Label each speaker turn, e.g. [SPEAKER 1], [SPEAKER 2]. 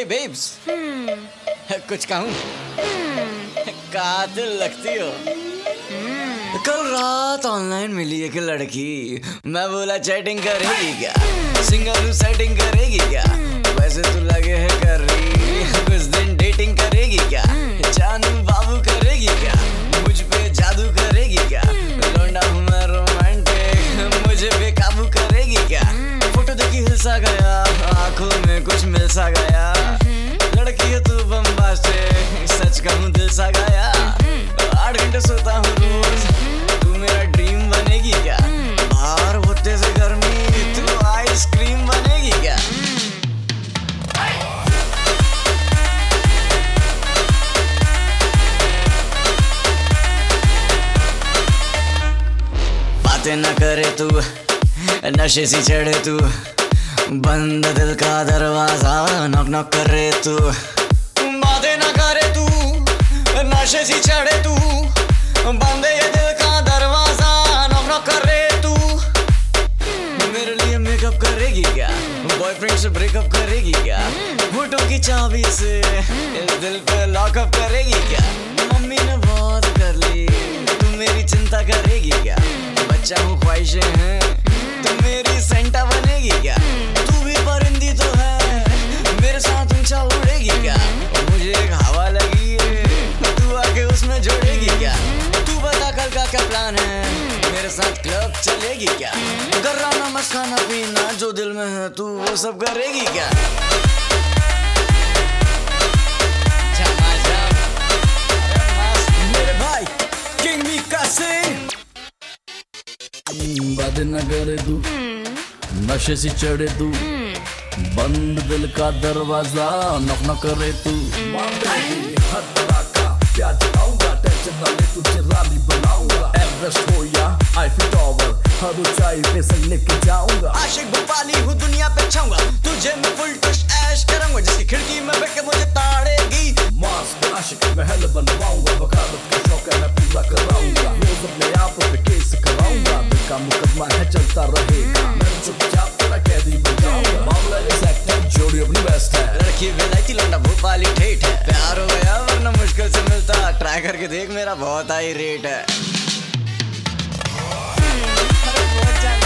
[SPEAKER 1] हे babes, कुछ कहूँ? कातिल लगती हो। कल रात ऑनलाइन मिली एक लड़की, मैं बोला चैटिंग करेगी क्या, सिंगल सेटिंग करेगी क्या, वैसे तो लगे है कर रही, कुछ दिन डेटिंग करेगी क्या, जानू बाबू करेगी क्या, मुझ पे जादू करेगी क्या, लौंडा हूँ मैं रोमांटिक, मुझे बेकाबू करेगी क्या, फोटो देखी हिल सा गया, आंखों में कुछ मिल सा गया, लड़की है तू बम्बास्टिक, सच कहूँ दिल सा गया, 8 घंटे सोता हूँ रोज, तू मेरा ड्रीम बनेगी क्या, बाहर होते से गर्मी, तू आइसक्रीम बनेगी क्या। बातें न करे तू, नशे सी चढ़े तू, बंद दिल का दरवाजा नॉक नॉक करे तू, बातें न करे तू, नशे सी चढ़े तू, बंद ये दिल का दरवाजा नॉक नॉक करे तू, मेरे लिए मेकअप करेगी क्या, बॉयफ्रेंड से ब्रेकअप करेगी क्या, होठों की चाबी से इस दिल पे लॉकअप करेगी क्या, मम्मी ने बहुत कर ली, तू मेरी चिंता करेगी क्या, बच्चा हूँ ख्वाहिशें हैं, तू मेरी सेंटा बनेगी क्या, तू भी परिंदी तो है, मेरे साथ ऊंचा उड़ेगी क्या, मुझे एक हवा लगी है, तू आके उसमें जोड़ेगी क्या, तू बता कल का क्या प्लान है, मेरे साथ क्लब चलेगी क्या, गर्राना मस्त खाना पीना जो दिल में है तू वो सब करेगी क्या। मेरे भाई किंग मीका सिंह,
[SPEAKER 2] बातें न करे तू, नशे से चढ़े तू, बंद दिल का दरवाजा नॉक नॉक करे तू, हर तरह का प्यार जताऊंगा, टेंशन न ले तुझे रानी बनाऊंगा, एवरेस्ट हो या आईफिल टावर, हर ऊंचाई पे संग लेके जाऊंगा,
[SPEAKER 1] आशिक भोपाली हूँ दुनिया पे छाऊंगा, तुझे मैं फुल टच ऐश करूंगा, जिसकी खिड़की में बैठ के मुझे ताड़ेगी,
[SPEAKER 2] मस्त आशिक महल बनवाऊंगा, वकालत का शौक है मैं पूरा कराऊंगा, रोज अपने आप पे केस कराऊंगा, दिल का मुकदमा है चलता रहेगा, मैं चुपचाप तेरा कैदी बन जाऊंगा, मामला एक्सैक्ट है, जोड़ी अपनी बेस्ट है,
[SPEAKER 1] लड़की विलायती लौंडा भोपाली ठेठ है, प्यार हो गया वरना मुश्किल से मिलता, ट्राई करके देख मेरा बहुत हाई रेट है।